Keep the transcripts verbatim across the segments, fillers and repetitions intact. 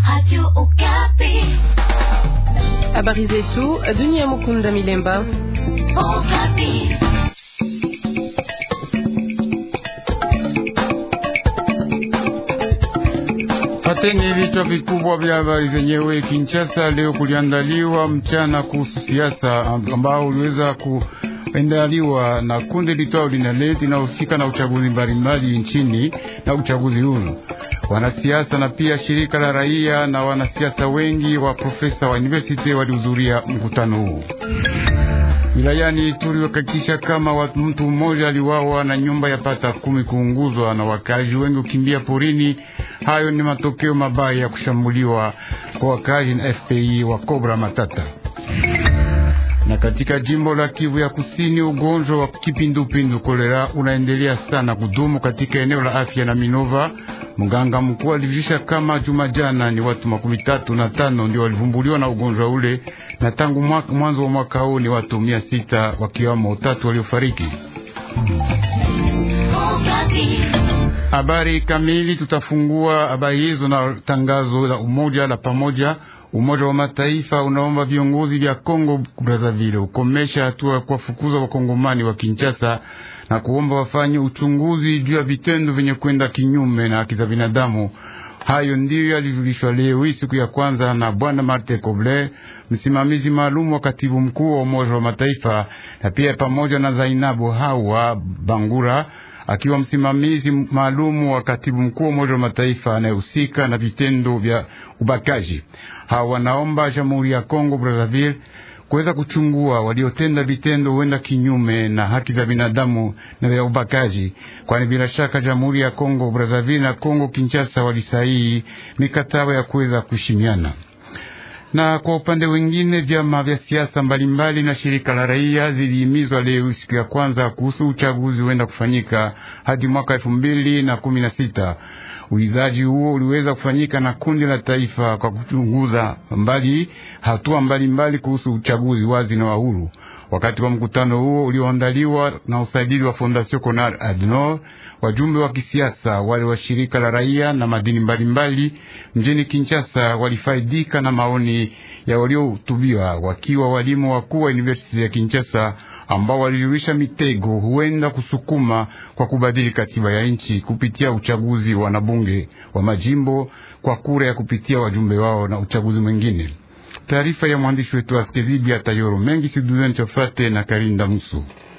Radio Okapi. Habari zetu Dunia Mukunda Milemba. Okapi. Pateni vichwa vikubwa vya habari zenyewe. Kinshasa leo kuliandaliwa mchana kuhusu siasa ambao uliweza kuandaliwa na kundi litwao Linaleti linahusika na uchaguzi mbalimbali nchini na uchaguzi huru. Wanasiasa na pia shirika la raia na wanasiasa wengi wa profesa wa university walihudhuria mkutano huu. Wilayani Ituri wakakisha kama watu mtu mmoja aliwawa na nyumba ya pata kumi kuunguzwa na wakazi wengi ukimbia porini. Hayo ni matokeo mabaya ya kushambuliwa kwa wakazi na F P I wa Cobra Matata. Na katika jimbo la Kivu ya Kusini, ugonjwa wa kipindupindu kolera unaendelea sana kudumu katika eneo la afya na Minova. Mganga mkuu alijulisha kama juma jana ni watu makumi tatu na tano ndio walivumbuliwa na ugonjwa ule, na tangu mwaka mwanzo wa mwaka huu ni watu mia sita wakiwamo tatu waliofariki. Habari kamili tutafungua habari hizo na tangazo la umoja la pamoja. Umoja wa Mataifa unaomba viongozi vya Kongo Brazzaville ukomesha hatua kwa fukuza wakongomani wa Kinshasa na kuomba wafanye uchunguzi juu ya vitendo vyenye kwenda kinyume na haki za binadamu. Hayo ndiyo yalijulishwa leo siku ya kwanza na Bwana Martin Kobler, msimamizi maalum wa katibu mkuu wa Umoja wa Mataifa, na pia pamoja na Zainabu Hawa Bangura akiwa msimamizi maalum wa katibu mkuu wa Umoja wa Mataifa anayehusika na vitendo vya ubakaji. Hawa wanaomba Jamhuri ya Kongo Brazzaville kuweza kuchungua waliotenda vitendo huenda kinyume na haki za binadamu na vya ubakaji, kwani bila shaka Jamhuri ya Kongo Brazzaville na Kongo Kinshasa walisaini mikataba ya kuweza kushimiana. Na kwa upande wengine, vyama vya siasa mbalimbali na shirika la raia zilihimizwa leo siku ya kwanza kuhusu uchaguzi huenda kufanyika hadi mwaka elfu mbili na kumi na sita. Uizaji huo uliweza kufanyika na kundi la taifa kwa kuchunguza mbali hatua mbalimbali kuhusu uchaguzi wazi na wa huru. Wakati wa mkutano huo ulioandaliwa na usaidizi wa Fondation Conrad Adenauer, wajumbe wa kisiasa wale wa shirika la raia na madini mbalimbali mjini Kinshasa walifaidika na maoni ya waliohutubiwa, wakiwa walimu wakuu wa University ya Kinshasa ambao walijulisha mitego huenda kusukuma kwa kubadili katiba ya nchi kupitia uchaguzi wa wanabunge wa majimbo kwa kura ya kupitia wajumbe wao na uchaguzi mwingine. Taarifa ya mwandishi wetu Askezibi Atayoro mengi siduzeni chofate na Karinda Musu.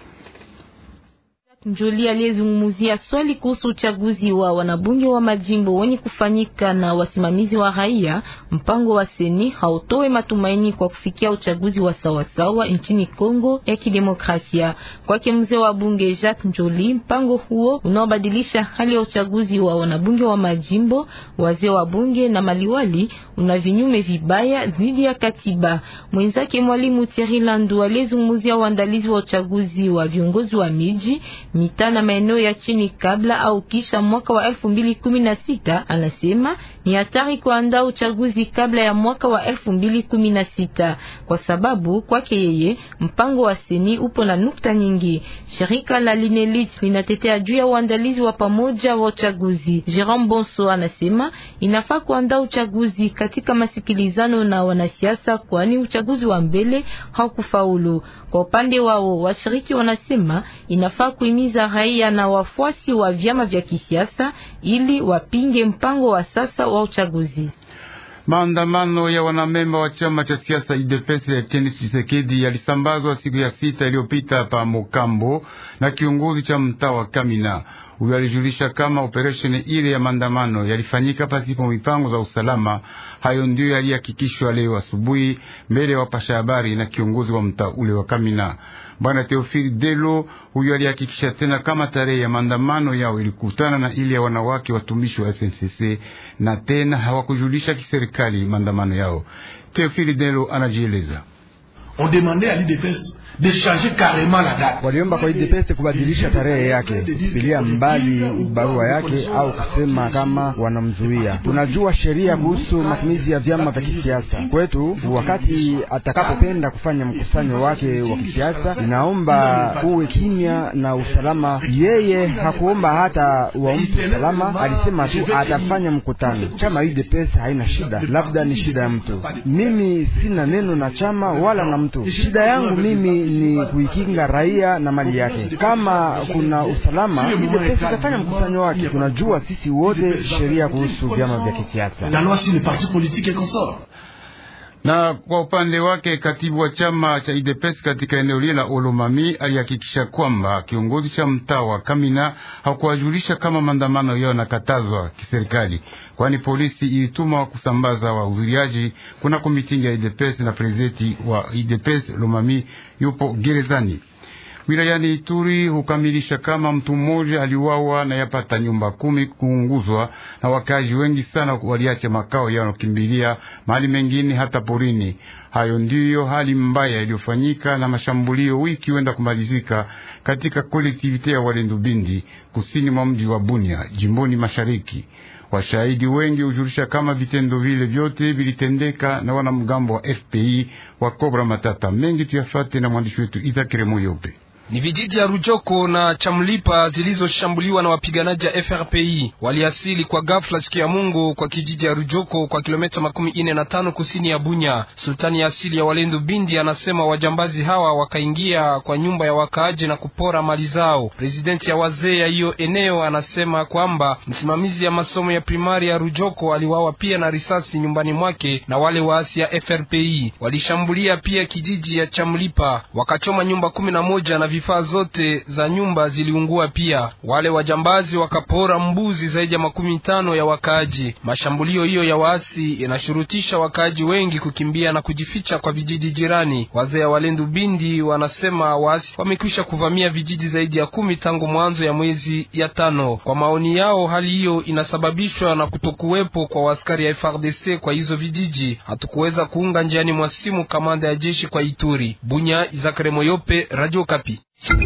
Njoli aliyezungumzia swali kuhusu uchaguzi wa wanabunge wa majimbo wenye kufanyika na wasimamizi wa raia. Mpango wa seni hautoe matumaini kwa kufikia uchaguzi wa sawasawa nchini Kongo ya Kidemokrasia. Kwake mzee wa bunge Jacques Njoli, mpango huo unaobadilisha hali ya uchaguzi wa wanabunge wa majimbo, wazee wa bunge na maliwali una vinyume vibaya dhidi ya katiba. Mwenzake mwalimu Thierry Landu aliyezungumzia uandalizi wa uchaguzi wa viongozi wa miji, mitaa na maeneo ya chini kabla au kisha mwaka wa elfu mbili kumi na sita, anasema ni hatari kuandaa uchaguzi kabla ya mwaka wa elfu mbili kumi na sita kwa sababu kwake yeye mpango wa seni upo na nukta nyingi. Shirika la Linelit linatetea juu ya uandalizi wa pamoja wa uchaguzi. Jerome Bonso anasema inafaa kuandaa uchaguzi katika masikilizano na wanasiasa, kwani uchaguzi wa mbele haukufaulu. Kwa upande wao washiriki wanasema inafaa kuhimiza raia na wafuasi wa vyama vya kisiasa ili wapinge mpango wa sasa wa uchaguzi. Maandamano ya wanamemba wa chama cha siasa I D P S ya Etienne Tshisekedi yalisambazwa siku ya sita iliyopita pa Mokambo na kiongozi cha mtaa wa Kamina. Huyo alijulisha kama operation ile ya maandamano yalifanyika pasipo mipango za usalama. Hayo ndio yalihakikishwa leo asubuhi mbele ya wapasha habari na kiongozi wa mtaa ule wa Kamina, Bwana Theophile Delo. Huyo alihakikisha tena kama tarehe ya maandamano yao ilikutana na ile ya wanawake watumishi wa S N C C, na tena hawakujulisha kiserikali maandamano yao. Theophile Delo anajieleza. On demandait à l'I D P S de changer carrément la date. Waliomba kwa I D P S kubadilisha tarehe yake, kupilia mbali barua yake au kusema kama wanamzuia. Tunajua sheria kuhusu matumizi ya vyama vya kisiasa. Kwetu wakati atakapopenda kufanya mkusanyo wake wa kisiasa, inaomba uwe kimya na usalama. Yeye hakuomba hata wa mtu usalama, alisema tu atafanya mkutano. Chama I D P S haina shida, labda ni shida ya mtu. Mimi sina neno na chama wala na mtu. Shida yangu mimi ni kuikinga raia na mali yake. Kama kuna usalama, I D P S itafanya mkusanyo wake. Tunajua sisi wote sheria kuhusu vyama vya kisiasa. La loi sur les partis politiques et consorts. Na kwa upande wake katibu wa chama cha I D P S katika eneo lile la Olomami alihakikisha kwamba kiongozi cha mtaa wa Kamina hakuwajulisha kama maandamano yao nakatazwa kiserikali, kwani polisi ilituma kusambaza wahudhuriaji kuna komitingi ya I D P S na prezidenti wa I D P S Lomami yupo gerezani. Wilayani Ituri hukamilisha kama mtu mmoja aliuawa na yapata nyumba kumi kuunguzwa na wakazi wengi sana waliacha makao yao kimbilia mahali mengine hata porini. Hayo ndiyo hali mbaya iliyofanyika na mashambulio wiki wenda kumalizika katika kolektivite ya Walendu Bindi kusini mwa mji wa Bunia jimboni mashariki. Washahidi wengi hujulisha kama vitendo vile vyote vilitendeka na wanamgambo wa F P I wa Kobra Matata. Mengi tuyafate na mwandishi wetu Izakire Moyope. Ni vijiji ya Rujoko na Chamlipa zilizoshambuliwa na wapiganaji ya F R P I. Waliasili kwa ghafla siku ya Mungu kwa kijiji ya Rujoko kwa kilomita makumi ine na tano kusini ya Bunya. Sultani ya asili ya Walendu Bindi anasema wajambazi hawa wakaingia kwa nyumba ya wakaaji na kupora mali zao. Presidenti ya wazee ya hiyo eneo anasema kwamba msimamizi ya masomo ya primari ya Rujoko aliwawa pia na risasi nyumbani mwake na wale waasi ya F R P I. Walishambulia pia kijiji ya Chamlipa, wakachoma nyumba kumi na moja na vifaa zote za nyumba ziliungua pia. Wale wajambazi wakapora mbuzi zaidi ya makumi tano ya wakaaji. Mashambulio hiyo ya waasi inashurutisha wakaaji wengi kukimbia na kujificha kwa vijiji jirani. Wazee wa Walendu Bindi wanasema waasi wamekwisha kuvamia vijiji zaidi ya kumi tangu mwanzo ya mwezi ya tano. Kwa maoni yao, hali hiyo inasababishwa na kutokuwepo kwa askari ya F A R D C kwa hizo vijiji. Hatukuweza kuunga njiani mwa simu kamanda ya jeshi kwa Ituri. Bunya, Izakare Moyope, Radio Kapi.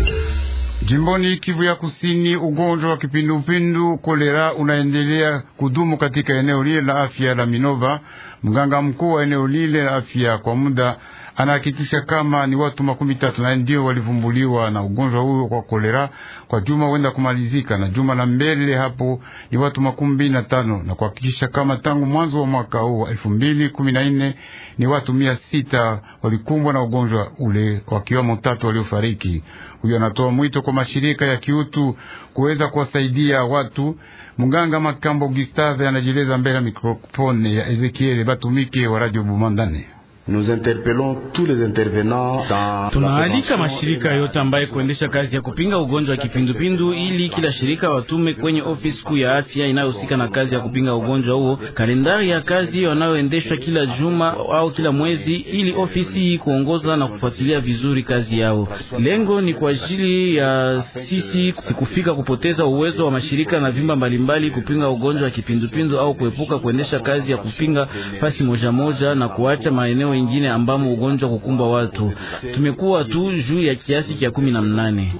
Jimboni Kivu ya Kusini, ugonjwa wa kipindupindu kolera unaendelea kudumu katika eneo lile la afya la Minova. Mganga mkuu wa eneo lile la afya kwa muda anahakikisha kama ni watu makumi tatu na ndio walivumbuliwa na ugonjwa huo kwa kolera kwa juma wenda kumalizika, na juma la mbele hapo ni watu makumi na tano, na kuhakikisha kama tangu mwanzo wa mwaka huu wa elfu mbili kumi na nne ni watu mia sita walikumbwa na ugonjwa ule, wakiwamo tatu waliofariki. Huyo anatoa mwito kwa mashirika ya kiutu kuweza kuwasaidia watu. Munganga Makambo Gustave anajeleza mbele ya mikrofoni ya Ezekiel Batumike wa Radio Bumandane. Nous interpellons tous les intervenants dans tunaalika mashirika yote ambaye kuendesha kazi ya kupinga ugonjwa wa kipindupindu ili kila shirika watume kwenye ofisi kuu ya afya inayohusika na kazi ya kupinga ugonjwa huo kalendari ya kazi wanayoendeshwa kila juma au kila mwezi, ili ofisi hii kuongoza na kufuatilia vizuri kazi yao. Lengo ni kwa ajili ya sisi sikufika kupoteza uwezo wa mashirika na vimba mbalimbali kupinga ugonjwa wa kipindupindu au kuepuka kuendesha kazi ya kupinga fasi moja moja na kuacha maeneo ingine ambamo ugonjwa kukumba watu. Tumekuwa tu juu ya kiasi kia kumi na mnane.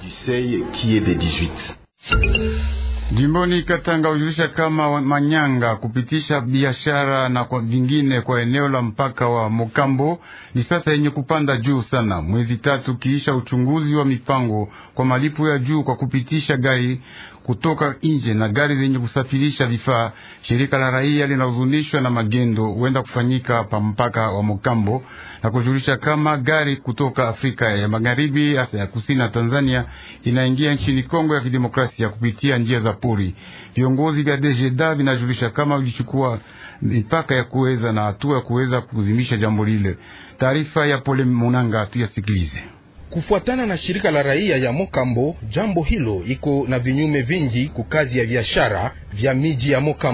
Jimboni Katanga ujulisha kama manyanga kupitisha biashara na kwa vingine kwa eneo la mpaka wa Mokambo ni sasa yenye kupanda juu sana, mwezi tatu kiisha uchunguzi wa mipango kwa malipo ya juu kwa kupitisha gari kutoka nje na gari zenye kusafirisha vifaa. Shirika la raia linahuzunishwa na magendo huenda kufanyika pa mpaka wa Mokambo na kujulisha kama gari kutoka Afrika ya Magharibi, hasa ya kusini na Tanzania, inaingia nchini Kongo ya Kidemokrasia kupitia njia za pori. Viongozi vya D G D A vinajulisha kama ulichukua mipaka ya kuweza na hatua ya kuweza kuzimisha jambo lile. Taarifa ya Pole Munanga tuyasikilize. Kufuatana na shirika la raia ya Mokambo, jambo hilo iko na vinyume vingi kukazi ya biashara vya miji ya Mokambo.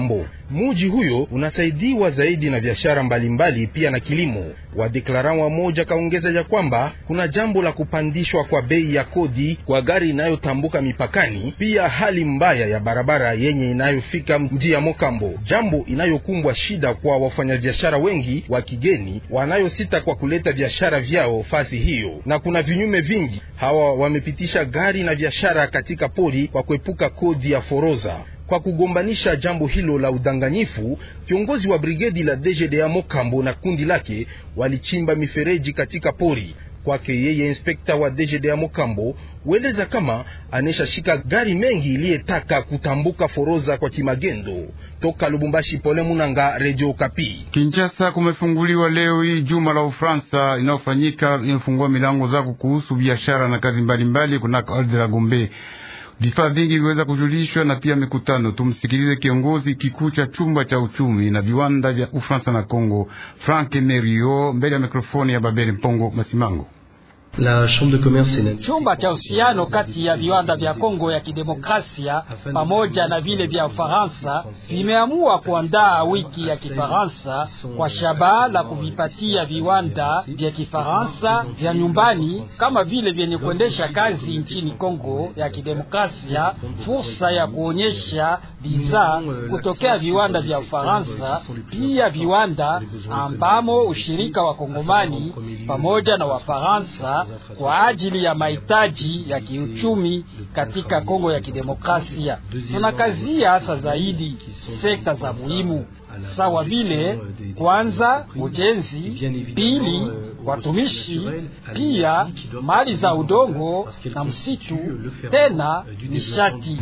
Muji huyo unasaidiwa zaidi na biashara mbalimbali pia na kilimo. Wadeklaran wa moja kaongeza ya kwamba kuna jambo la kupandishwa kwa bei ya kodi kwa gari inayotambuka mipakani, pia hali mbaya ya barabara yenye inayofika mji ya Mokambo, jambo inayokumbwa shida kwa wafanyabiashara wengi wa kigeni wanayosita kwa kuleta biashara vyao fasi hiyo, na kuna vinyume vingi. Hawa wamepitisha gari na biashara katika pori kwa kuepuka kodi ya foroza. Kwa kugombanisha jambo hilo la udanganyifu, kiongozi wa brigedi la D G D A Mokambo na kundi lake walichimba mifereji katika pori. Kwake yeye, inspekta wa D G D A Mokambo weleza kama anesha shika gari mengi iliyetaka kutambuka foroza kwa kimagendo. Toka Lubumbashi, Pole Munanga, Radio Okapi. Kinshasa kumefunguliwa leo hii juma la Ufaransa inayofanyika inafungua milango zako kuhusu biashara na kazi mbalimbali kunako ardhi la Gombe. Vifaa vingi viweza kujulishwa na pia mikutano. Tumsikilize kiongozi kikuu cha chumba cha uchumi na viwanda vya Ufaransa na Kongo, Frank Merio, mbele ya mikrofoni ya Babeli Mpongo Masimango. La chambre de commerce, chumba cha uhusiano kati ya viwanda vya Kongo ya Kidemokrasia pamoja na vile vya Ufaransa vimeamua kuandaa wiki ya Kifaransa kwa shabaha la kuvipatia viwanda vya Kifaransa vya nyumbani kama vile vyenye kuendesha kazi nchini Kongo ya Kidemokrasia fursa ya kuonyesha bidhaa kutokea viwanda vya Ufaransa, pia viwanda ambamo ushirika wa Kongomani pamoja na Wafaransa kwa ajili ya mahitaji ya kiuchumi katika Kongo ya Kidemokrasia. Tunakazia hasa zaidi sekta za muhimu sawa vile kwanza ujenzi, pili watumishi, pia mali za udongo na msitu, tena nishati.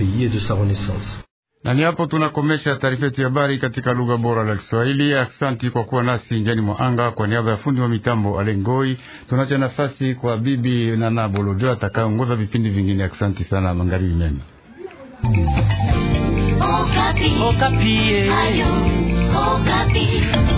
Na ni hapo tunakomesha taarifa yetu ya habari katika lugha bora la Kiswahili. Asante kwa kuwa nasi njani mwa anga. Kwa niaba ya fundi wa mitambo Alengoi, tunacha nafasi kwa bibi Nana Bolojo atakayeongoza vipindi vingine. Asante sana, magharibi mema. Okapi. Okapi. Ayo, Okapi.